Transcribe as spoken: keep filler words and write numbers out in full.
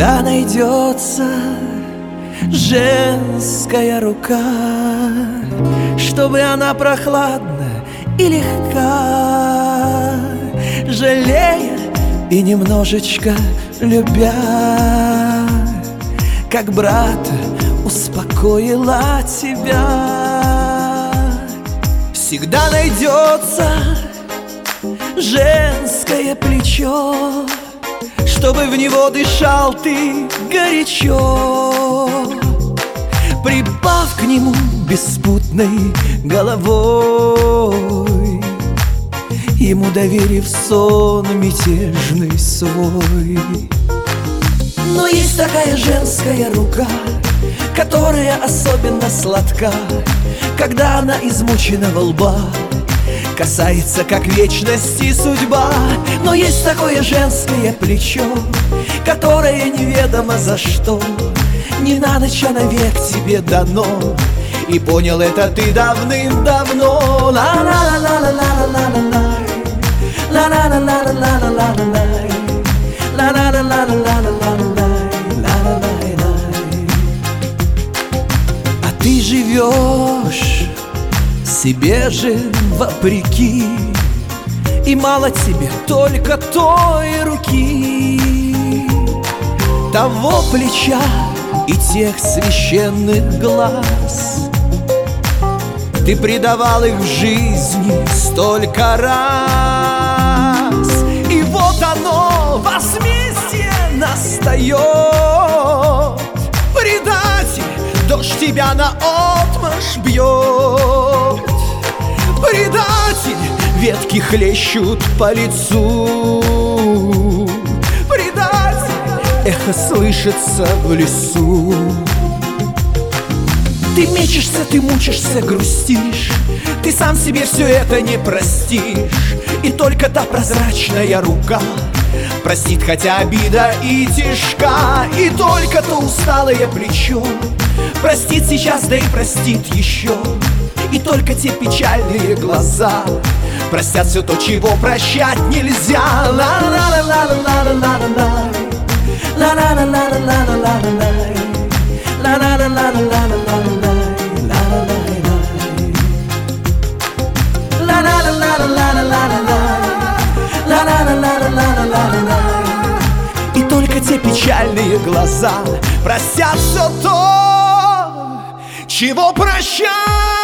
Всегда найдется женская рука, чтобы она прохладна и легка, жалея и немножечко любя, как брата успокоила тебя. Всегда найдется женское плечо, чтобы в него дышал ты горячо, припав к нему беспутной головой, ему доверив сон мятежный свой. Но есть такая женская рука, которая особенно сладка, когда она измученного лба касается, как вечности судьба. Но есть такое женское плечо, которое неведомо за что не на ночь, а навек тебе дано, и понял это ты давным-давно. А ты живешь себе же вопреки, и мало тебе только той руки, того плеча и тех священных глаз. Ты предавал их в жизни столько раз, и вот оно, возмездие настает. Предатель, дождь тебя наотмашь бьет. Предатель, ветки хлещут по лицу. Предатель, эхо слышится в лесу. Ты мечешься, ты мучишься, грустишь, ты сам себе все это не простишь, и только та прозрачная рука простит, хотя обида и тяжка. И только то усталое плечо простит сейчас, да и простит еще. И только те печальные глаза простят все то, чего прощать нельзя. И только те печальные глаза простят все то, чего прощать